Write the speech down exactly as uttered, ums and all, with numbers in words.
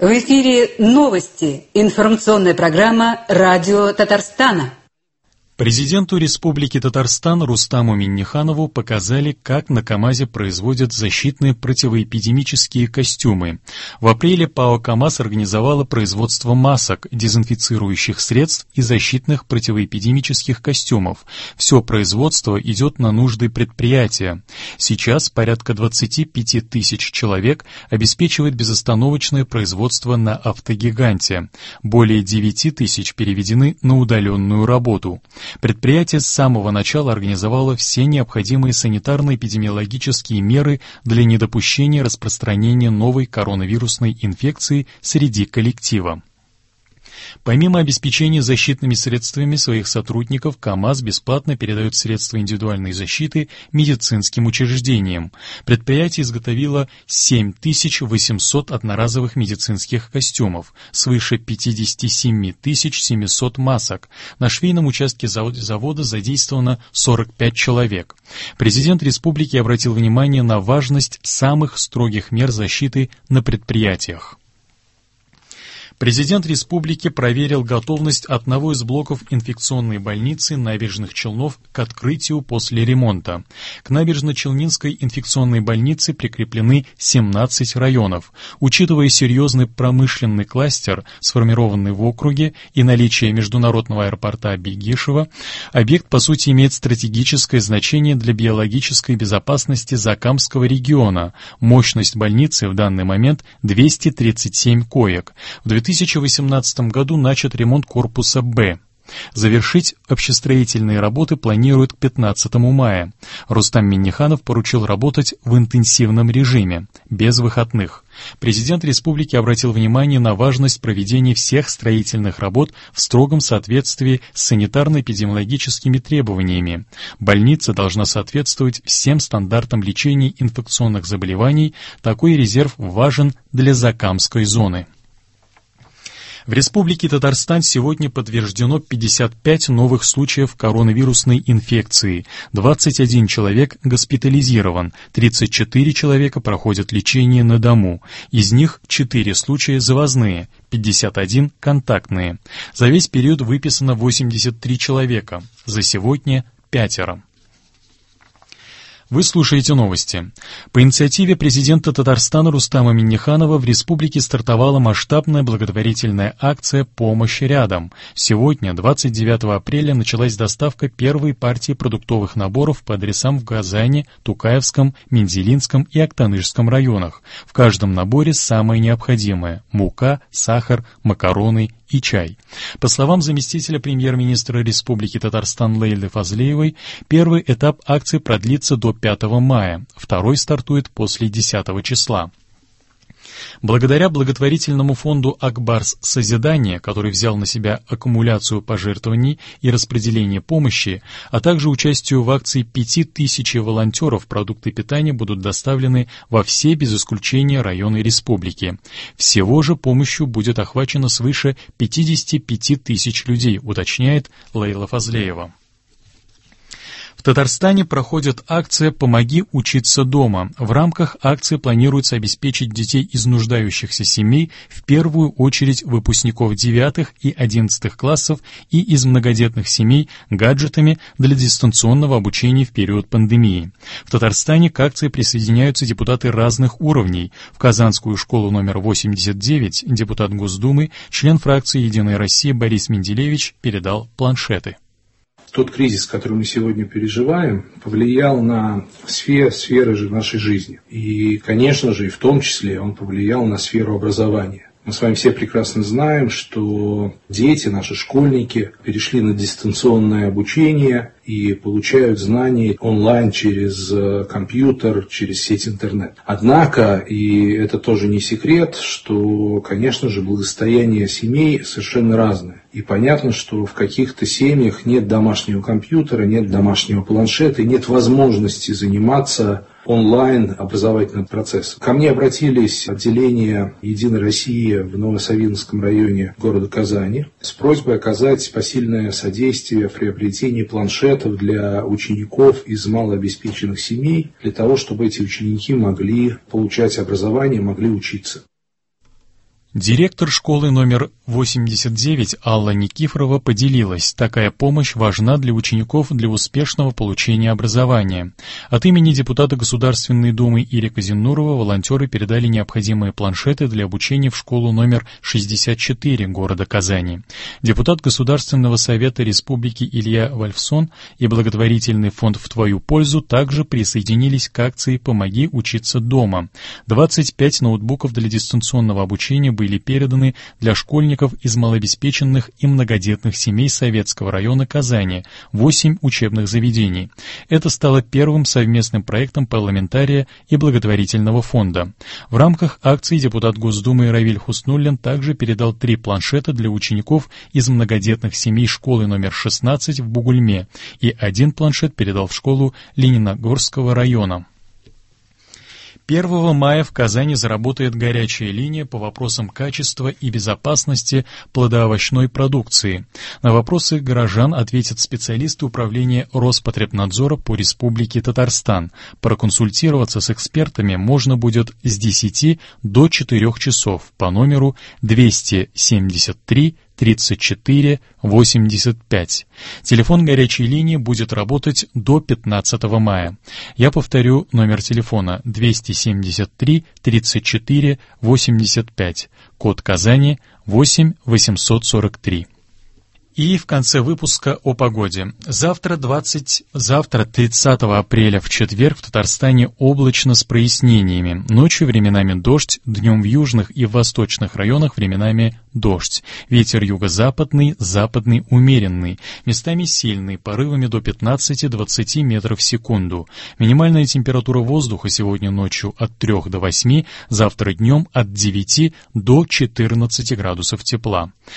В эфире новости. Информационная программа «Радио Татарстана». Президенту Республики Татарстан Рустаму Минниханову показали, как на КАМАЗе производят защитные противоэпидемические костюмы. В апреле ПАО «КАМАЗ» организовало производство масок, дезинфицирующих средств и защитных противоэпидемических костюмов. Все производство идет на нужды предприятия. Сейчас порядка двадцати пяти тысяч человек обеспечивает безостановочное производство на автогиганте. Более девяти тысяч переведены на удаленную работу. Предприятие с самого начала организовало все необходимые санитарно-эпидемиологические меры для недопущения распространения новой коронавирусной инфекции среди коллектива. Помимо обеспечения защитными средствами своих сотрудников, КАМАЗ бесплатно передает средства индивидуальной защиты медицинским учреждениям. Предприятие изготовило семь тысяч восемьсот одноразовых медицинских костюмов, свыше пятьдесят семь тысяч семьсот масок. На швейном участке завода задействовано сорок пять человек. Президент республики обратил внимание на важность самых строгих мер защиты на предприятиях. Президент республики проверил готовность одного из блоков инфекционной больницы Набережных Челнов к открытию после ремонта. К Набережно-Челнинской инфекционной больнице прикреплены семнадцать районов. Учитывая серьезный промышленный кластер, сформированный в округе, и наличие международного аэропорта Бегишево, объект, по сути, имеет стратегическое значение для биологической безопасности Закамского региона. Мощность больницы в данный момент двести тридцать семь коек. В две тысячи восемнадцатом году начат ремонт корпуса «Б». Завершить общестроительные работы планируют к пятнадцатому мая. Рустам Минниханов поручил работать в интенсивном режиме, без выходных. Президент республики обратил внимание на важность проведения всех строительных работ в строгом соответствии с санитарно-эпидемиологическими требованиями. Больница должна соответствовать всем стандартам лечения инфекционных заболеваний. Такой резерв важен для Закамской зоны. В Республике Татарстан сегодня подтверждено пятьдесят пять новых случаев коронавирусной инфекции, двадцать один человек госпитализирован, тридцать четыре человека проходят лечение на дому, из них четыре случая завозные, пятьдесят один контактные. За весь период выписано восемьдесят три человека, за сегодня пятеро. Вы слушаете новости. По инициативе президента Татарстана Рустама Минниханова в республике стартовала масштабная благотворительная акция «Помощь рядом». Сегодня, двадцать девятого апреля, началась доставка первой партии продуктовых наборов по адресам в Казани, Тукаевском, Мензелинском и Актанышском районах. В каждом наборе самое необходимое – мука, сахар, макароны и чай. По словам заместителя премьер-министра Республики Татарстан Лейлы Фазлеевой, первый этап акции продлится до пятого мая, второй стартует после десятого числа. Благодаря благотворительному фонду «Акбарс Созидание», который взял на себя аккумуляцию пожертвований и распределение помощи, а также участию в акции пяти тысяч волонтеров, продукты питания будут доставлены во все без исключения районы республики. Всего же помощью будет охвачено свыше пятидесяти пяти тысяч людей, уточняет Лейла Фазлеева. В Татарстане проходит акция «Помоги учиться дома». В рамках акции планируется обеспечить детей из нуждающихся семей, в первую очередь выпускников девятых и одиннадцатых классов и из многодетных семей, гаджетами для дистанционного обучения в период пандемии. В Татарстане к акции присоединяются депутаты разных уровней. В Казанскую школу номер восемьдесят девять депутат Госдумы, член фракции «Единая Россия» Борис Менделевич передал планшеты. Тот кризис, который мы сегодня переживаем, повлиял на сферы, сферы же нашей жизни. И, конечно же, и в том числе он повлиял на сферу образования. Мы с вами все прекрасно знаем, что дети, наши школьники, перешли на дистанционное обучение и получают знания онлайн через компьютер, через сеть интернет. Однако, и это тоже не секрет, что, конечно же, благосостояние семей совершенно разное. И понятно, что в каких-то семьях нет домашнего компьютера, нет домашнего планшета и нет возможности заниматься онлайн образовательным процессом. Ко мне обратились отделение «Единой России» в Новосавинском районе города Казани с просьбой оказать посильное содействие в приобретении планшетов для учеников из малообеспеченных семей, для того, чтобы эти ученики могли получать образование, могли учиться. Директор школы номер восемьдесят девять Алла Никифорова поделилась: такая помощь важна для учеников для успешного получения образования. От имени депутата Государственной Думы Ири Козинурова волонтеры передали необходимые планшеты для обучения в школу номер шестьдесят четыре города Казани. Депутат Государственного совета Республики Илья Вольфсон и благотворительный фонд «В твою пользу» также присоединились к акции «Помоги учиться дома». двадцать пять ноутбуков для дистанционного обучения были были переданы для школьников из малообеспеченных и многодетных семей Советского района Казани, восемь учебных заведений. Это стало первым совместным проектом парламентария и благотворительного фонда. В рамках акции депутат Госдумы Равиль Хуснуллин также передал три планшета для учеников из многодетных семей школы номер шестнадцать в Бугульме и один планшет передал в школу Лениногорского района. первого мая в Казани заработает горячая линия по вопросам качества и безопасности плодоовощной продукции. На вопросы горожан ответят специалисты управления Роспотребнадзора по Республике Татарстан. Проконсультироваться с экспертами можно будет с десяти до четырёх часов по номеру двести семьдесят три тридцать четыре восемьдесят пять. Телефон горячей линии будет работать до пятнадцатого мая. Я повторю номер телефона: двести семьдесят три тридцать четыре восемьдесят пять. Код Казани восемь восемьсот сорок три. И в конце выпуска о погоде. Завтра, двадцать, завтра тридцатого апреля в четверг в Татарстане облачно с прояснениями. Ночью временами дождь, днем в южных и в восточных районах временами дождь. Ветер юго-западный, западный умеренный, местами сильный, порывами до пятнадцати-двадцати метров в секунду. Минимальная температура воздуха сегодня ночью от трёх до восьми, завтра днем от девяти до четырнадцати градусов тепла.